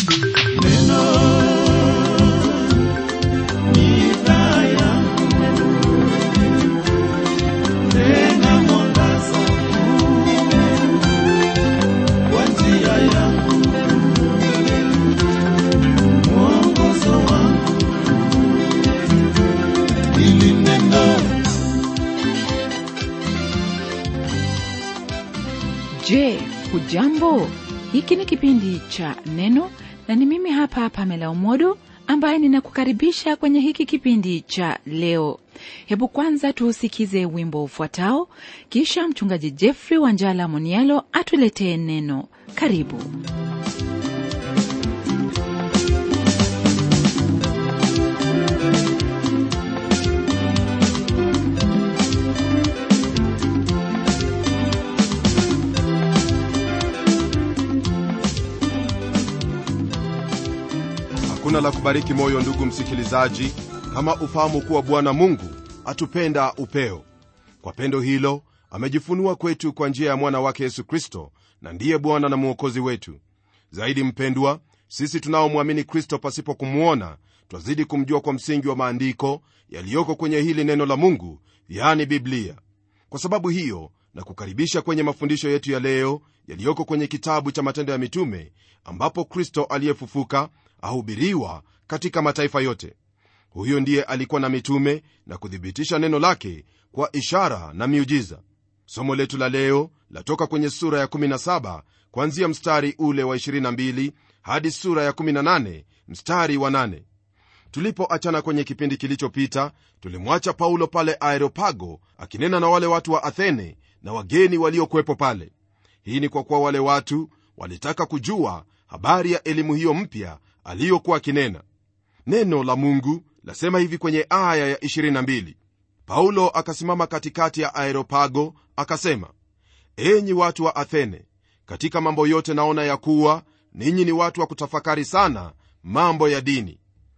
Je, hujambo? Hiki ni kipindi cha Neno na ni mimi hapa Pamela Omodo ambaye ninakukaribisha kwenye hiki kipindi cha leo. Hebu kwanza tuusikize wimbo ufuatao, kisha mchungaji Jeffrey Wanjala Monialo atuletee neno. Karibu. Hakuna la kubariki moyo, ndugu msikilizaji, kama ufahamu kuwa Bwana Mungu atupenda upeo. Kwa pendo hilo amejifunua kwetu kwa njia ya mwana wake Yesu Kristo, na ndiye Bwana na Mwokozi wetu. Zaidi mpendwa, sisi tunaomwamini Kristo pasipo kumuona, twazidi kumjua kwa msingi wa maandiko yaliyoko kwenye hili neno la Mungu, yani Biblia. Kwa sababu hiyo na kukaribisha kwenye mafundisho yetu ya leo yaliyoko kwenye kitabu cha Matendo ya Mitume, ambapo Kristo aliyefufuka ahubiriwa katika mataifa yote. Huyo ndiye alikuwa na mitume na kuthibitisha neno lake kwa ishara na miujiza. Somo letu la leo latoka kwenye sura ya 17 kuanzia mstari ule wa 22 hadi sura ya 18 mstari wa 8. Tulipoachana kwenye kipindi kilichopita, tulimwacha Paulo pale Areopago akinena na wale watu wa Athene na wageni waliokuwepo pale. Hii ni kwa kuwa wale watu walitaka kujua habari ya elimu hiyo mpya aliyokuwa akinena. Neno la Mungu lasema hivi kwenye aya ya 22: Paulo akasimama katikati ya Areopago akasema, enyi watu wa Athene, katika mambo yote naona ya kuwa ninyi ni watu wa kutafakari sana mambo ya dini.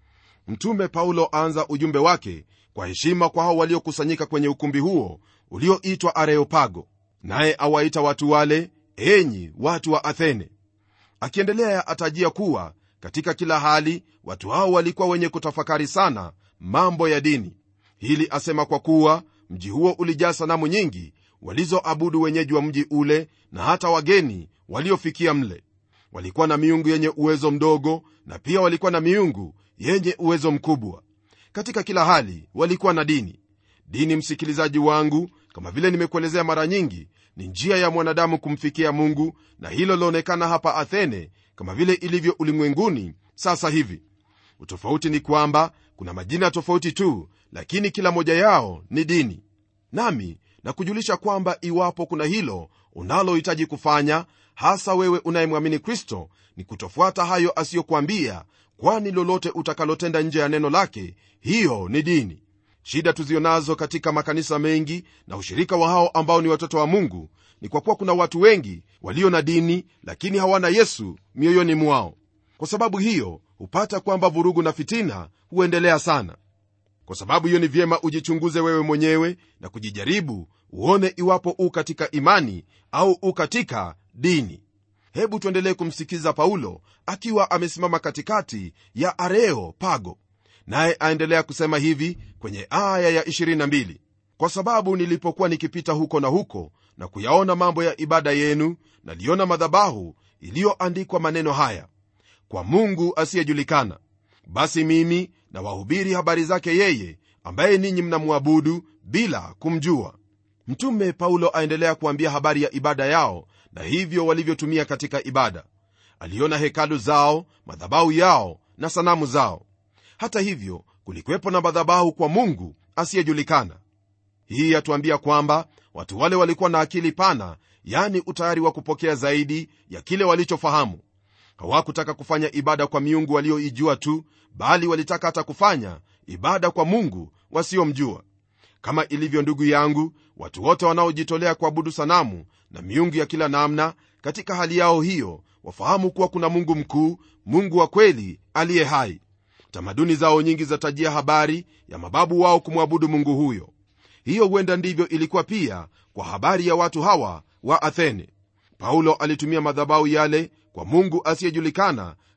Mtume Paulo aanza ujumbe wake kwa heshima kwa hao waliokusanyika kwenye ukumbi huo ulioitwa Areopago, naye awaita watu wale enyi watu wa Athene. Akiendelea atajia kuwa katika kila hali watu hao walikuwa wenye kutafakari sana mambo ya dini. Hili asema kwa kuwa mji huo ulijaa sanamu nyingi walizoabudu wenyeji wa mji ule, na hata wageni waliofikia mle. Walikuwa na miungu yenye uwezo mdogo, na pia walikuwa na miungu yenye uwezo mkubwa. Katika kila hali walikuwa na dini. Dini, msikilizaji wangu, kama vile nimekuelezea mara nyingi, ni njia ya mwanadamu kumfikia Mungu, na hilo laonekana hapa Athene kama vile ilivyo ulimwenguni sasa hivi. Utofauti ni kwamba kuna majina tofauti tu, lakini kila moja yao ni dini. Nami na kujulisha kwamba iwapo kuna hilo unalohitaji kufanya, hasa wewe unayemwamini Kristo, ni kutofuata hayo asiyokuambia, kwani lolote utakalotenda nje ya neno lake, hiyo ni dini. Shida tuzionazo katika makanisa mengi na ushirika wa hao ambao ni watoto wa Mungu ni kwa kuwa kuna watu wengi walio na dini, lakini hawana Yesu mioyoni mwao. Kwa sababu hiyo hupata kwamba vurugu na fitina huendelea sana. Kwa sababu hiyo ni vyema ujichunguze wewe mwenyewe na kujijaribu, uone iwapo u katika imani au u katika dini. Hebu tuendelee kumsikiza Paulo akiwa amesimama katikati ya Areopago, naye aendelea kusema hivi kwenye aya ya 22: kwa sababu nilipokuwa nikipita huko na huko na kuyaona mambo ya ibada yenu, naliona madhabahu iliyoandikwa maneno haya, kwa Mungu asiyejulikana. Basi mimi na wahubiri habari zake yeye ambaye ninyi mnamwabudu bila kumjua. Mtume Paulo aendelea kuambia habari ya ibada yao na hivyo walivyotumia katika ibada. Aliona hekalu zao, madhabahu yao na sanamu zao. Hata hivyo kulikuwepo na madhabahu kwa Mungu asiyejulikana. Hii yatuambia kwamba watu wale walikuwa na akili pana, yani utayari wa kupokea zaidi ya kile walichofahamu. Hawakutaka kufanya ibada kwa miungu walioijua tu, bali walitaka hata kufanya ibada kwa Mungu wasiomjua. Kama ilivyo, ndugu yangu, watu wote wanaojitolea kuabudu sanamu na miungu ya kila namna, katika hali yao hiyo wafahamu kuwa kuna Mungu mkuu, Mungu wa kweli aliye hai. Tamaduni zao nyingi zatajia habari ya mababu wao kumwabudu Mungu huyo. Hiyo huenda ndivyo ilikuwa pia kwa habari ya watu hawa wa Athene. Paulo alitumia madhabahu yale kwa Mungu asiyejulikana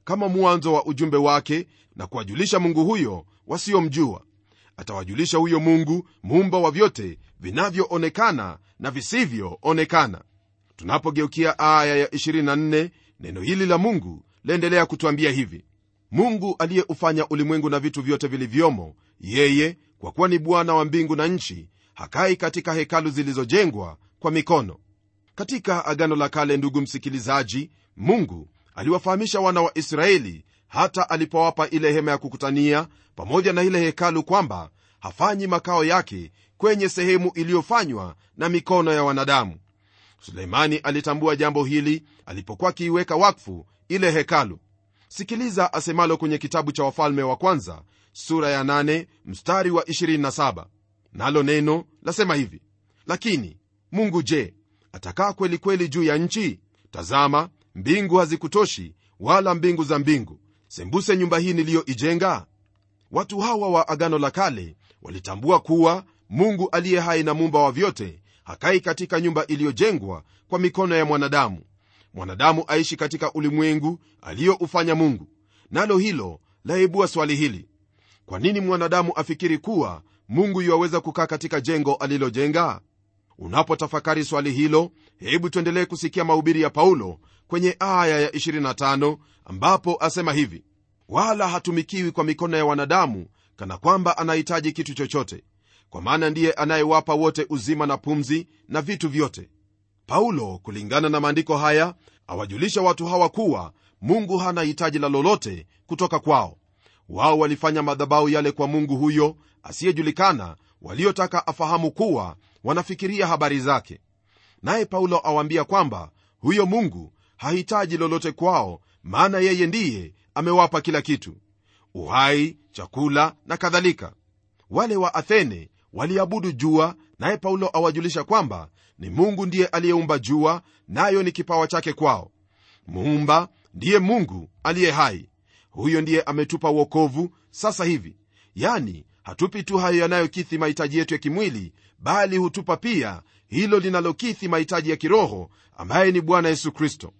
kama mwanzo wa ujumbe wake na kuwajulisha Mungu huyo wasiomjua. Atawajulisha huyo Mungu muumba wa vyote vinavyoonekana na visivyoonekana. Tunapogeukia aya ya 24, neno hili la Mungu laendelea kutuambia hivi: Mungu aliyeufanya ulimwengu na vitu vyote vilivyomo, yeye kwa kuwa ni Bwana wa mbingu na nchi, hakai katika hekalu zilizojengwa kwa mikono. Katika Agano la Kale, ndugu msikilizaji, Mungu aliwafahamisha wana wa Israeli hata alipowapa ile hema ya kukutania pamoja na ile hekalu kwamba hafanyi makao yake kwenye sehemu iliyofanywa na mikono ya wanadamu. Suleimani alitambua jambo hili alipokuwa akiiweka wakfu ile hekalu. Sikiliza asemalo kwenye kitabu cha Wafalme wa Kwanza sura ya 8 mstari wa 27. Nalo neno lasema hivi: lakini Mungu je, atakaa kweli kweli juu ya nchi? Tazama, mbingu hazikutoshi, wala mbingu za mbingu, sembuse nyumba hii niliyoijenga. Watu hawa wa Agano la Kale walitambua kuwa Mungu aliye hai na muumba wa vyote hakai katika nyumba iliyojengwa kwa mikono ya mwanadamu. Mwanadamu aishi katika ulimwengu aliyoufanya Mungu. Nalo hilo laibua swali hili: kwa nini mwanadamu afikiri kuwa Mungu yuwaweza kukaa katika jengo alilojenga? Unapotafakari swali hilo, hebu tuendelee kusikia mahubiri ya Paulo kwenye aya ya 25, ambapo asema hivi: wala hatumikiwi kwa mikono ya wanadamu kana kwamba anahitaji kitu chochote, kwa maana ndiye anayewapa wote uzima na pumzi na vitu vyote. Paulo, kulingana na maandiko haya, awajulisha watu hawa kuwa Mungu hana hitaji la lolote kutoka kwao. Wao walifanya madhabahu yale kwa Mungu huyo asiyejulikana, waliotaka afahamu kuwa wanafikiria habari zake. Naye Paulo awaambia kwamba huyo Mungu hahitaji lolote kwao, maana yeye ndiye amewapa kila kitu: uhai, chakula na kadhalika. Wale wa Athene waliabudu jua, naye Paulo awajulisha kwamba ni Mungu ndiye aliyeumba jua, nayo ni kipawa chake kwao. Muumba ndiye Mungu aliye hai. Huyo ndiye ametupa wokovu sasa hivi, yani hatupi tu hayo yanayokidhi mahitaji yetu ya kimwili, bali hutupa pia hilo linalokidhi mahitaji ya kiroho, ambaye ni Bwana Yesu Kristo.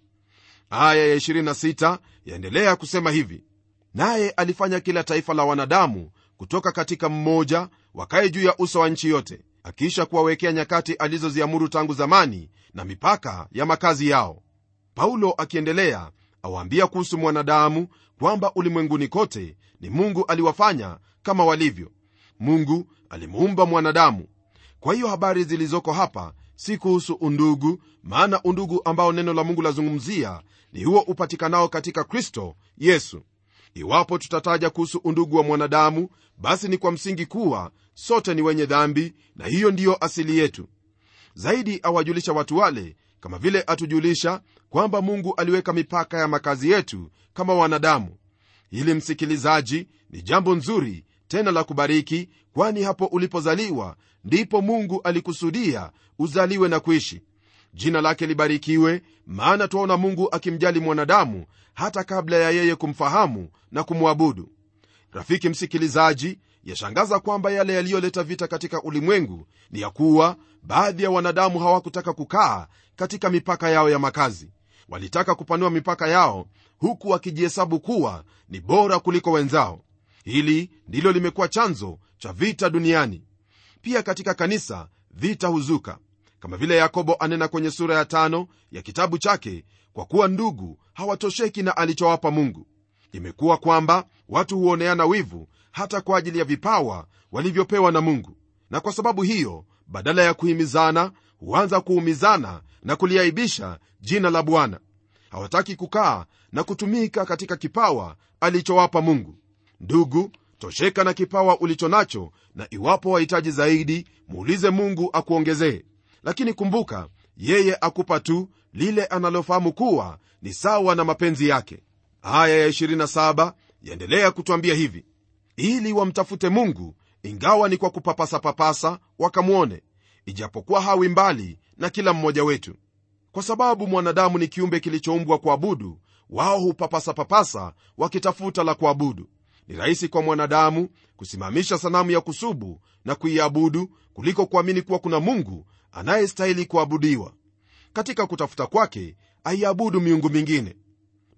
Aya ya 26 yaendelea kusema hivi: naye alifanya kila taifa la wanadamu kutoka katika mmoja wakae juu ya uso wa nchi yote, akiisha kuwawekea nyakati alizoziamuru tangu zamani na mipaka ya makazi yao. Paulo akiendelea awaambia kuhusu mwanadamu kwamba ulimwenguni kote ni Mungu aliwafanya kama walivyo. Mungu alimuumba mwanadamu. Kwa hiyo habari zilizoko hapa si kuhusu undugu, maana undugu ambao neno la Mungu lazungumzia ni huo upatikanao katika Kristo Yesu. Iwapo tutataja kuhusu undugu wa mwanadamu, basi ni kwa msingi kuwa sote ni wenye dhambi, na hiyo ndiyo asili yetu. Zaidi awajulisha watu wale, kama vile atujulisha kwamba Mungu aliweka mipaka ya makazi yetu kama wanadamu. Hili, msikilizaji, ni jambo nzuri tena la kubariki, kwani hapo ulipozaliwa ndipo Mungu alikusudia uzaliwe na kuishi. Jina lake libarikiwe, maana tuona Mungu akimjali mwanadamu hata kabla ya yeye kumfahamu na kumwabudu. Rafiki msikilizaji, yashangaza kwamba yale yaliyoleta vita katika ulimwengu ni ya kuwa baadhi ya wanadamu hawakutaka kukaa katika mipaka yao ya makazi. Walitaka kupanua mipaka yao, huku wakijihesabu kuwa ni bora kuliko wenzao. Hili ndilo limekuwa chanzo cha vita duniani. Pia katika kanisa vita huzuka, kama vile Yakobo anena kwenye sura ya 5 ya kitabu chake, kwa kuwa ndugu hawatosheki na alichowapa Mungu. Imekuwa kwamba watu huoneana wivu hata kwa ajili ya vipawa walivyopewa na Mungu, na kwa sababu hiyo badala ya kuhimizana huanza kuumizana na kuliaibisha jina la Bwana. Hawataki kukaa na kutumika katika kipawa alichowapa Mungu. Ndugu, tosheka na kipawa ulicho nacho, na iwapo wahitaji zaidi, muulize Mungu akuongezee. Lakini kumbuka, yeye akupa tu lile analofahamu kuwa ni sawa na mapenzi yake. Aya ya 27 yaendelea kutuambia hivi: ili wamtafute Mungu ingawa ni kwa kupapasa wakamwone, ijapokuwa hawi mbali na kila mmoja wetu. Kwa sababu mwanadamu ni kiumbe kilichoumbwa kuabudu, wao hupapasa wakitafuta la kuabudu. Ni rahisi kwa mwanadamu kusimamisha sanamu ya kusubu na kuiabudu kuliko kuamini kuwa kuna Mungu anayestahili kuabudiwa. Katika kutafuta kwake aiabudu miungu mingine.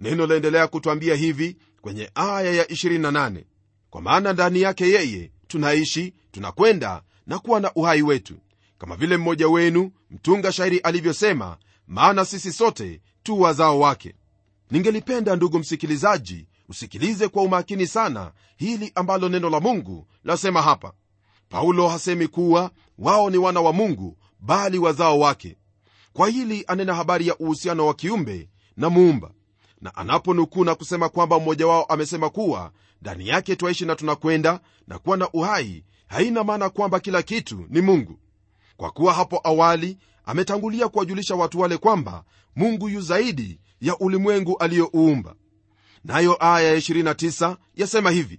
Neno laendelea kutwambia hivi kwenye aya ya 28: kwa maana ndani yake yeye tunaishi, tunakwenda na kuwa na uhai wetu, kama vile mmoja wenu mtunga shairi alivyosema, maana sisi sote tu wazao wake. Ningelipenda ndugu msikilizaji usikilize kwa umakini sana hili ambalo neno la Mungu lasema hapa. Paulo hasemi kuwa wao ni wana wa Mungu, bali wazao wake. Kwa hili anena habari ya uhusiano wa kiumbe na muumba, na anaponukuu na kusema kwamba mmoja wao amesema kuwa ndani yake twaishi na tunakwenda na kuwa na uhai, haina maana kwamba kila kitu ni Mungu, kwa kuwa hapo awali ametangulia kuwajulisha watu wale kwamba Mungu yu zaidi ya ulimwengu aliyouumba. Nayo aya ya 29 yasema hivi: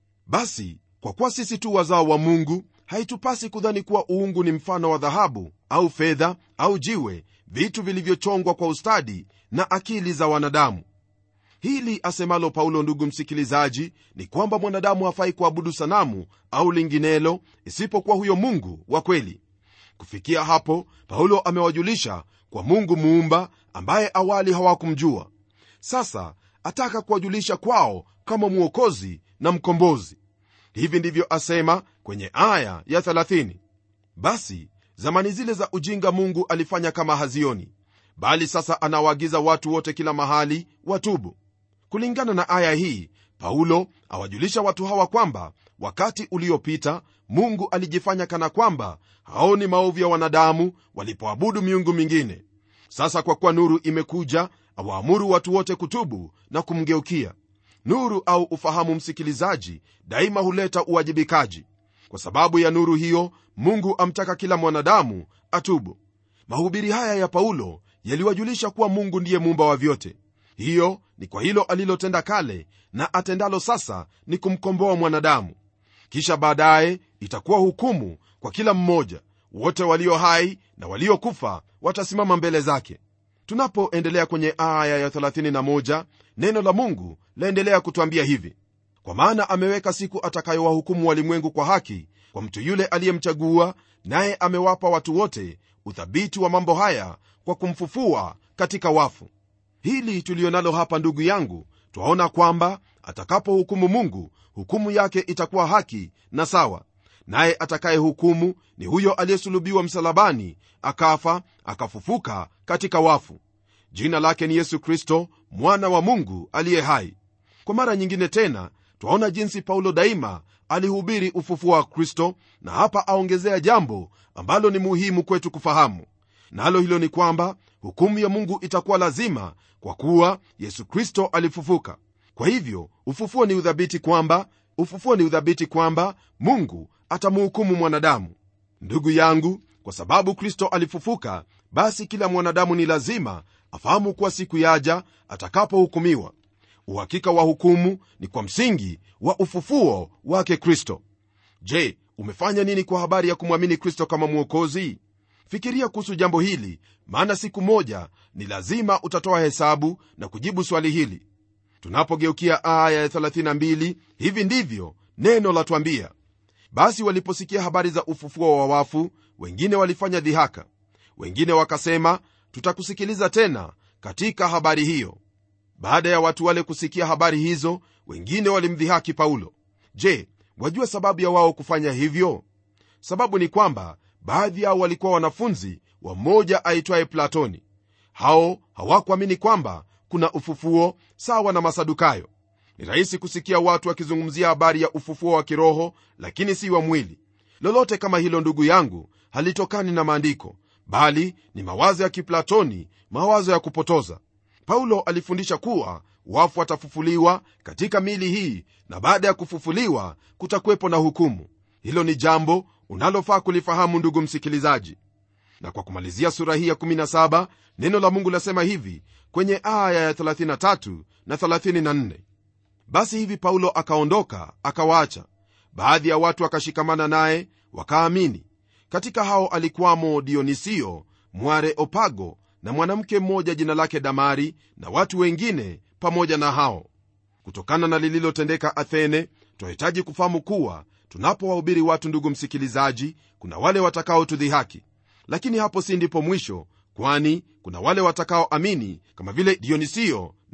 basi kwa kuwa sisi tu wazao wa Mungu, haitupasi kudhani kuwa uungu ni mfano wa dhahabu au fedha au jiwe, vitu vilivyochongwa kwa ustadi na akili za wanadamu. Hili asemalo Paulo, ndugu msikilizaji, ni kwamba mwanadamu hafai kuabudu sanamu au linginelo isipokuwa huyo Mungu wa kweli. Kufikia hapo, Paulo amewajulisha kwa Mungu muumba ambaye awali hawakumjua. Sasa ataka kuwajulisha kwao kama mwokozi na mkombozi. Hivi ndivyo asema kwenye aya ya 30: basi zamani zile za ujinga Mungu alifanya kama hazioni, bali sasa anawaagiza watu wote kila mahali watubu. Kulingana na aya hii, Paulo awajulisha watu hawa kwamba wakati uliopita Mungu alijifanya kana kwamba haoni maovu ya wanadamu walipoabudu miungu mingine. Sasa kwa kuwa nuru imekuja, awaamuru watu wote kutubu na kumgeukia. Nuru au ufahamu, msikilizaji, daima huleta uwajibikaji. Kwa sababu ya nuru hiyo, Mungu amtaka kila mwanadamu atubu. Mahubiri haya ya Paulo yaliwajulisha kuwa Mungu ndiye muumba wa vyote. Hiyo ni kwa hilo alilotenda kale, na atendalo sasa ni kumkomboa mwanadamu. Kisha baadaye itakuwa hukumu kwa kila mmoja. Wote walio hai na waliokufa watasimama mbele zake. Tunapoendelea kwenye aya ya 31, neno la Mungu laendelea kutwambia hivi: kwa maana ameweka siku atakayowahukumu walimwengu kwa haki kwa mtu yule aliyemchagua, naye amewapa watu wote uthabiti wa mambo haya kwa kumfufua katika wafu. Hili tulionalo hapa, ndugu yangu, twaona kwamba atakapohukumu Mungu, hukumu yake itakuwa haki na sawa. Naye atakaye hukumu ni huyo aliyesulubiwa msalabani, akafa, akafufuka katika wafu. Jina lake ni Yesu Kristo, mwana wa Mungu aliye hai. Kwa mara nyingine tena twaona jinsi Paulo daima alihubiri ufufuo wa Kristo, na hapa aongezea jambo ambalo ni muhimu kwetu kufahamu. Nalo hilo ni kwamba hukumu ya Mungu itakuwa lazima, kwa kuwa Yesu Kristo alifufuka. Kwa hivyo ufufuo ni udhabiti kwamba Mungu atamhukumu mwanadamu. Ndugu yangu, kwa sababu Kristo alifufuka, basi kila mwanadamu ni lazima afahamu kuwa siku yaja atakapohukumiwa. Uhakika wa hukumu ni kwa msingi wa ufufuo wake Kristo. Je, umefanya nini kwa habari ya kumwamini Kristo kama mwokozi? Fikiria kuhusu jambo hili, maana siku moja ni lazima utatoa hesabu na kujibu swali hili. Tunapogeukia aya ya 32, hivi ndivyo neno latuambia: basi waliposikia habari za ufufuo wa wafu, wengine walifanya dhihaka, wengine wakasema, tutakusikiliza tena katika habari hiyo. Baada ya watu wale kusikia habari hizo, wengine walimdhihaki Paulo. Je, wajua sababu ya wao kufanya hivyo? Sababu ni kwamba baadhi yao walikuwa wanafunzi wa mmoja aitwaye Platoni. Hao hawakuamini kwamba kuna ufufuo sawa na Masadukayo. Ni rahisi kusikia watu wakizungumzia habari ya ufufuo wa kiroho, lakini si wa mwili. Lolote kama hilo, ndugu yangu, halitokani na maandiko, bali ni mawazo ya Kiplatoni, mawazo ya kupotoza. Paulo alifundisha kuwa wafu watafufuliwa katika miili hii, na baada ya kufufuliwa kutakuwepo na hukumu. Hilo ni jambo unalofaa kulifahamu, ndugu msikilizaji. Na kwa kumalizia sura hii ya 17, neno la Mungu lasema hivi kwenye aya ya 33 na 34: basi hivi Paulo akaondoka akawaacha, baadhi ya watu wakashikamana naye wakaamini. Katika hao alikuwamo Dionisio Mwareopago na mwanamke mmoja jina lake Damari, na watu wengine pamoja na hao. Kutokana na lililotendeka Athene, tunahitaji kufahamu kuwa tunapowahubiri watu, ndugu msikilizaji, kuna wale watakaotudhihaki. Lakini hapo si ndipo mwisho, kwani kuna wale watakaoamini kama vile Dionisio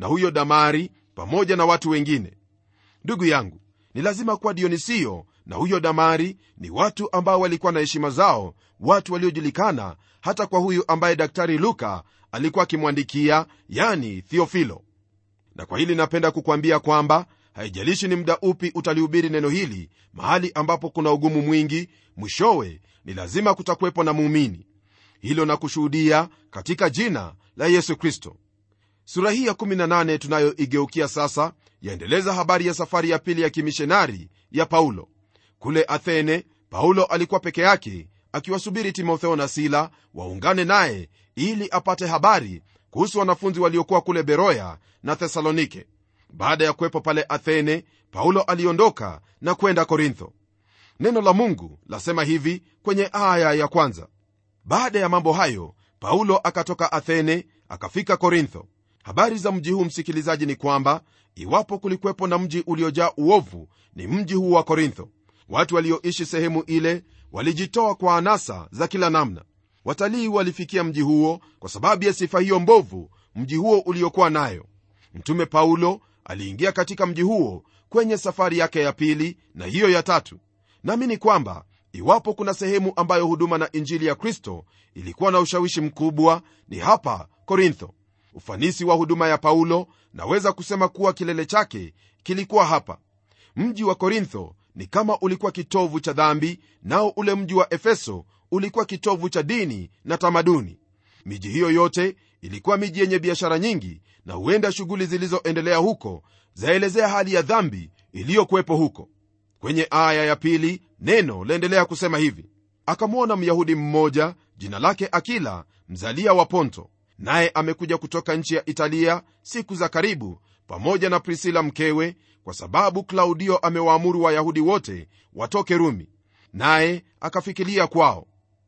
na huyo Damari pamoja na watu wengine. Ndugu yangu, ni lazima kuwa Dionisio na huyo Damari ni watu ambao walikuwa na heshima zao, watu waliojulikana hata kwa huyu ambaye daktari Luka alikuwa akimwandikia, yani Theofilo. Na kwa hili napenda kukwambia kwamba haijalishi ni muda upi utalihubiri neno hili mahali ambapo kuna ugumu mwingi, mwishowe ni lazima kutakuwepo na muumini. Hilo na kushuhudia katika jina la Yesu Kristo. Sura hii ya 18 tunayoigeukia sasa yaendeleza habari ya safari ya pili ya kimishonari ya Paulo. Kule Athene, Paulo alikuwa peke yake akiwasubiri Timotheo na Sila waungane naye ili apate habari kuhusu wanafunzi waliokuwa kule Beroya na Thesalonike. Baada ya kuwepo pale Athene, Paulo aliondoka na kwenda Korintho. Neno la Mungu lasema hivi kwenye aya ya 1: baada ya mambo hayo Paulo akatoka Athene akafika Korintho. Habari za mji huu, msikilizaji, ni kwamba iwapo kulikuwepo na mji uliojaa uovu, ni mji huu wa Korintho. Watu walioishi sehemu ile walijitoa kwa anasa za kila namna. Watalii walifikia mji huo kwa sababu ya sifa hiyo mbovu mji huo uliokuwa nayo. Mtume Paulo aliingia katika mji huo kwenye safari yake ya pili na hiyo ya tatu. Naamini kwamba iwapo kuna sehemu ambayo huduma na injili ya Kristo ilikuwa na ushawishi mkubwa, ni hapa Korintho. Ufanisi wa huduma ya Paulo naweza kusema kuwa kilele chake kilikuwa hapa. Mji wa Korintho ni kama ulikuwa kitovu cha dhambi, nao ule mji wa Efeso ulikuwa kitovu cha dini na tamaduni. Miji hiyo yote ilikuwa miji yenye biashara nyingi, na huenda shughuli zilizoendelea huko zaelezea hali ya dhambi iliyokuwepo huko. Kwenye aya ya 2 neno laendelea kusema hivi: akamwona Myahudi mmoja jina lake Akila, mzalia wa Ponto, naye amekuja kutoka nchi ya Italia siku za karibu, pamoja na Prisila mkewe, kwa sababu Klaudio amewaamuru Wayahudi wote watoke Rumi, naye akafikiria kwao.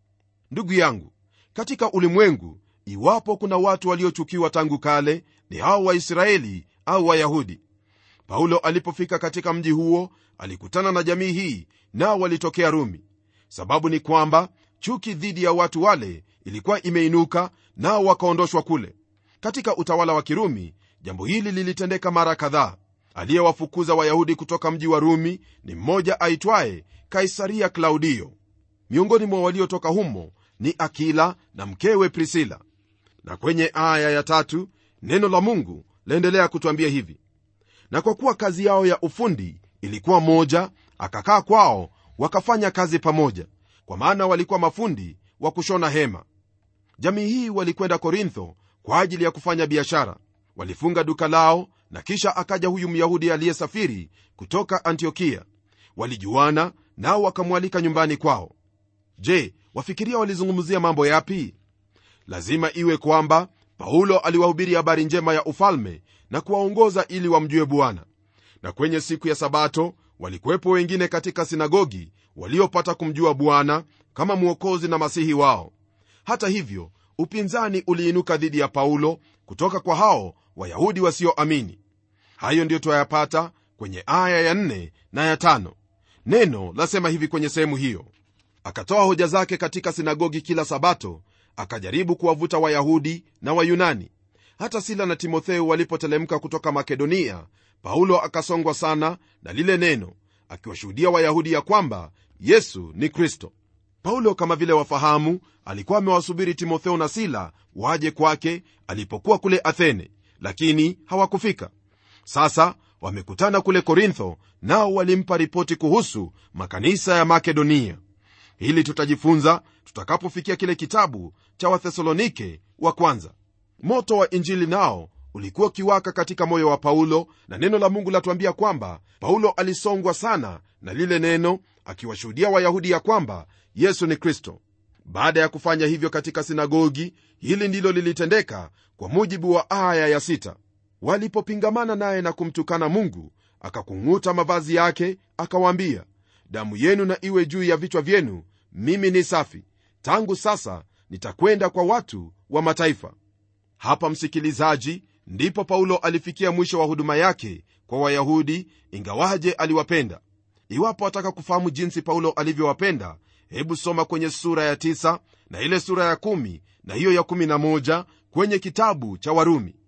Ndugu yangu, katika ulimwengu, iwapo kuna watu waliochukiwa tangu kale, ni hao Waisraeli au Wayahudi. Paulo alipofika katika mji huo alikutana na jamii hii, nao walitokea Rumi. Sababu ni kwamba chuki dhidi ya watu wale ilikuwa imeinuka, nao wakaondoshwa kule. Katika utawala wa Kirumi jambo hili lilitendeka mara kadhaa. Aliyewafukuza Wayahudi kutoka mji wa Rumi ni mmoja aitwaye Kaisaria Klaudio. Miongoni mwa waliotoka humo ni Akila na mkewe Prisila. Na kwenye aya ya 3 neno la Mungu laendelea kutuambia hivi: na kwa kuwa kazi yao ya ufundi ilikuwa moja, akakaa kwao wakafanya kazi pamoja, kwa maana walikuwa mafundi wa kushona hema. Jamii hii walikwenda Korintho kwa ajili ya kufanya biashara. Walifunga duka lao, na kisha akaja huyu Myahudi aliyesafiri kutoka Antiokia. Walijuana, nao wakamwalika nyumbani kwao. Je, wafikiria walizungumzia mambo yapi? Lazima iwe kwamba Paulo aliwahubiri habari njema ya ufalme na kuwaongoza ili wamjue Bwana. Na kwenye siku ya Sabato walikuwepo wengine katika sinagogi waliopata kumjua Bwana kama Mwokozi na Masihi wao. Hata hivyo, upinzani uliinuka dhidi ya Paulo kutoka kwa hao Wayahudi wasioamini. Hayo ndio tuyapata kwenye aya ya 4 na ya 5. Neno lasema hivi kwenye sehemu hiyo: akatoa hoja zake katika sinagogi kila Sabato, akajaribu kuwavuta Wayahudi na Wayunani. Hata Sila na Timotheo walipotelemka kutoka Makedonia, Paulo akasongwa sana na lile neno, akiwashuhudia Wayahudi ya kwamba Yesu ni Kristo. Paulo, kama vile wafahamu, alikuwa amewasubiri Timotheo na Sila waje kwake alipokuwa kule Athene, lakini hawakufika. Sasa wamekutana kule Korintho, nao walimpa ripoti kuhusu makanisa ya Makedonia. Hili tutajifunza tutakapofikia kile kitabu cha Wathesalonike wa kwanza. Moto wa injili nao ulikuwa kiwaka katika moyo wa Paulo, na neno la Mungu latuambia kwamba Paulo alisongwa sana na lile neno, akiwashuhudia Wayahudi ya kwamba Yesu ni Kristo. Baada ya kufanya hivyo katika sinagogi, hili ndilo lilitendeka kwa mujibu wa aya ya 6. Walipopingamana naye na kumtukana Mungu, akakung'uta mavazi yake, akawaambia, damu yenu na iwe juu ya vichwa vyenu, mimi ni safi. Tangu sasa nitakwenda kwa watu wa mataifa. Hapa, msikilizaji, ndipo Paulo alifikia mwisho wa huduma yake kwa Wayahudi, ingawaje aliwapenda. Iwapo wataka kufahamu jinsi Paulo alivyowapenda, hebu soma kwenye sura ya 9 na ile sura ya 10 na hiyo ya 11 kwenye kitabu cha Warumi.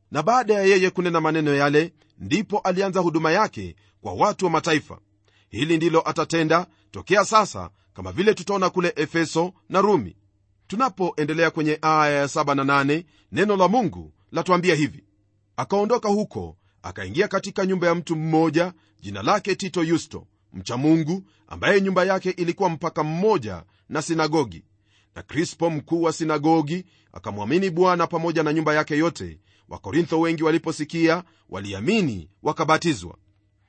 Na baada ya yeye kunena maneno yale, ndipo alianza huduma yake kwa watu wa mataifa. Hili ndilo atatenda tokea sasa, kama vile tutaona kule Efeso na Rumi. Tunapoendelea kwenye aya ya 7 na 8, neno la Mungu latuambia hivi: akaondoka huko akaingia katika nyumba ya mtu mmoja jina lake Tito Yusto, mcha Mungu, ambaye nyumba yake ilikuwa mpaka mmoja na sinagogi. Na Krispo mkuu wa sinagogi akamwamini Bwana pamoja na nyumba yake yote. Wakorintho wengi waliposikia waliamini, wakabatizwa.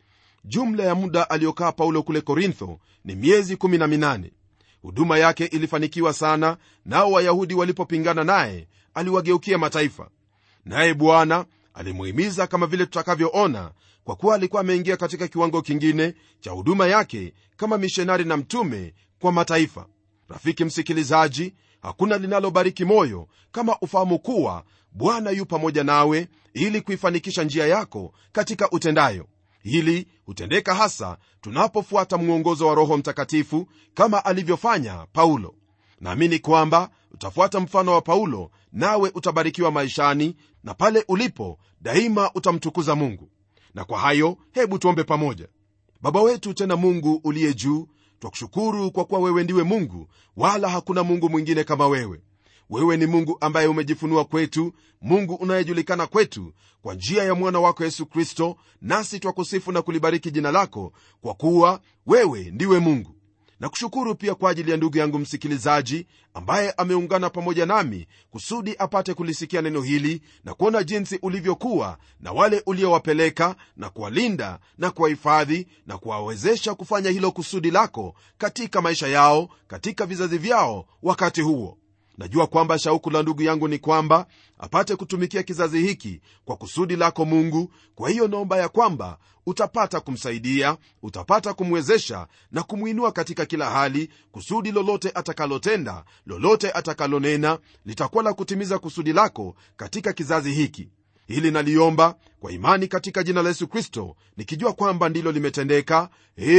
Jumla ya muda aliokaa Paulo kule Korintho ni miezi 18. Huduma yake ilifanikiwa sana, nao Wayahudi walipopingana naye aliwageukia mataifa. Naye Bwana alimuhimiza kama vile tutakavyoona, kwa kuwa alikuwa ameingia katika kiwango kingine cha huduma yake kama mishonari na mtume kwa mataifa. Rafiki msikilizaji, hakuna linalobariki moyo kama ufahamu kuwa Bwana yu pamoja nawe ili kuifanikisha njia yako katika utendayo. Hili hutendeka hasa tunapofuata mwongozo wa Roho Mtakatifu kama alivyofanya Paulo. Naamini kwamba utafuata mfano wa Paulo, nawe utabarikiwa maishani, na pale ulipo daima utamtukuza Mungu. Na kwa hayo, hebu tuombe pamoja. Baba wetu tena Mungu uliye juu, twakushukuru kwa kuwa wewe ndiwe Mungu, wala hakuna Mungu mwingine kama wewe. Wewe ni Mungu ambaye umejifunua kwetu, Mungu unayejulikana kwetu kwa njia ya mwana wako Yesu Kristo, nasi twakusifu na kulibariki jina lako kwa kuwa wewe ndiwe Mungu. Na kushukuru pia kwa ajili ya ndugu yangu msikilizaji ambaye ameungana pamoja nami kusudi apate kulisikia neno hili na kuona jinsi ulivyokuwa na wale uliowapeleka na kuwalinda na kuwahifadhi na kuwawezesha kufanya hilo kusudi lako katika maisha yao, katika vizazi vyao wakati huo. Najua kwamba shauku la ndugu yangu ni kwamba apate kutumikia kizazi hiki kwa kusudi lako Mungu. Kwa hiyo naomba ya kwamba utapata kumsaidia, utapata kumwezesha na kumuinua katika kila hali, kusudi lolote atakalotenda, lolote atakalonena litakuwa la kutimiza kusudi lako katika kizazi hiki. Hili naliomba kwa imani katika jina la Yesu Kristo, nikijua kwamba ndilo limetendeka.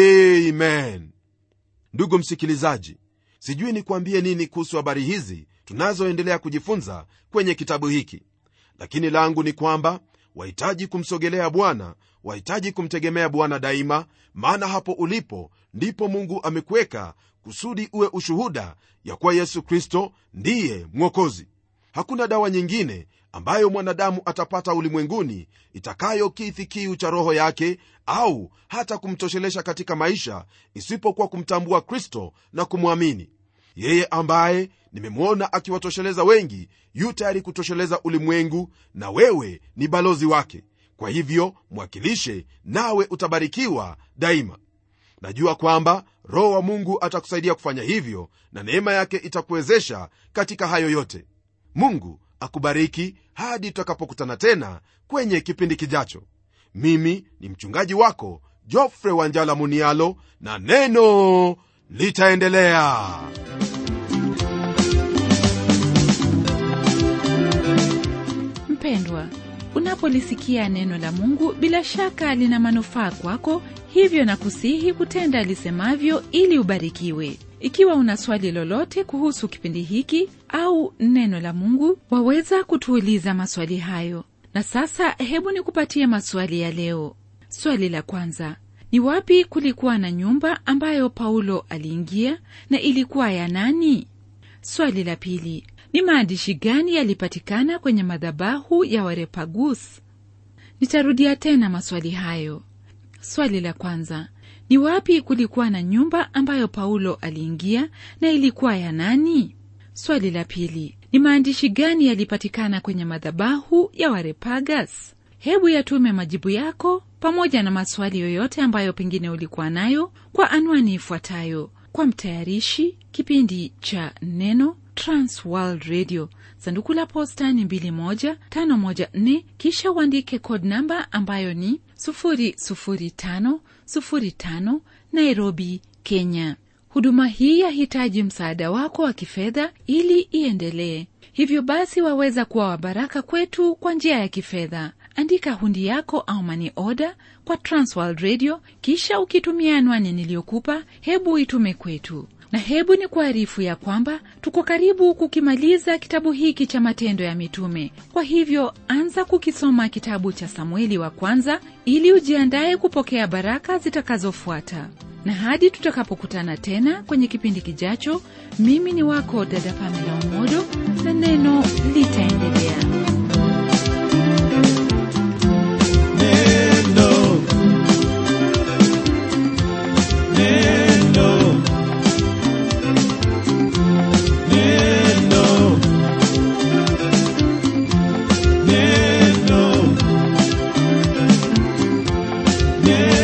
Amen. Ndugu msikilizaji, sijui nikuambie nini kuhusu habari hizi tunazoendelea kujifunza kwenye kitabu hiki, lakini langu ni kwamba wahitaji kumsogelea Bwana, wahitaji kumtegemea Bwana daima, maana hapo ulipo ndipo Mungu amekuweka kusudi uwe ushuhuda ya kuwa Yesu Kristo ndiye Mwokozi. Hakuna dawa nyingine ambayo mwanadamu atapata ulimwenguni itakayokidhi kiu cha roho yake au hata kumtoshelesha katika maisha isipokuwa kumtambua Kristo na kumwamini. Yeye ambaye nimemwona akiwatosheleza wengi yu tayari kutosheleza ulimwengu, na wewe ni balozi wake. Kwa hivyo mwakilishe, nawe utabarikiwa daima. Najua kwamba Roho wa Mungu atakusaidia kufanya hivyo, na neema yake itakuwezesha katika hayo yote. Mungu akubariki hadi tutakapokutana tena kwenye kipindi kijacho. Mimi ni mchungaji wako Geoffrey Wanjala Munialo, na neno litaendelea. Mpendwa, unapolisikia neno la Mungu bila shaka lina manufaa kwako, hivyo nakusihi kutenda lisemavyo ili ubarikiwe. Ikiwa una swali lolote kuhusu kipindi hiki au neno la Mungu, waweza kutuuliza maswali hayo. Na sasa hebu nikupatie maswali ya leo. Swali la kwanza: ni wapi kulikuwa na nyumba ambayo Paulo aliingia na ilikuwa ya nani? Swali la pili: ni maandishi gani yalipatikana kwenye madhabahu ya Warepagus? Nitarudia tena maswali hayo. Swali la kwanza: ni wapi kulikuwa na nyumba ambayo Paulo aliingia na ilikuwa ya nani? Swali la pili: ni maandishi gani yalipatikana kwenye madhabahu ya Warepagus? Hebu yatume majibu yako pamoja na maswali yoyote ambayo pengine ulikuwa nayo kwa anwani ifuatayo: kwa mtayarishi kipindi cha Neno, Trans World Radio, sanduku la posta ni 21514, kisha uandike code namba ambayo ni 00505, Nairobi, Kenya. Huduma hii yahitaji msaada wako wa kifedha ili iendelee. Hivyo basi waweza kuwa wabaraka kwetu kwa njia ya kifedha. Andika hundi yako au money order kwa Trans World Radio, kisha ukitumia anwani niliyokupa, hebu itume kwetu. Na hebu ni kuarifu ya kwamba tuko karibu kukimaliza kitabu hiki cha Matendo ya Mitume. Kwa hivyo anza kukisoma kitabu cha Samueli wa kwanza ili ujiandae kupokea baraka zitakazofuata. Na hadi tutakapokutana tena kwenye kipindi kijacho, mimi ni wako dada Pamela Omodo, na neno litaendelea. Yeah.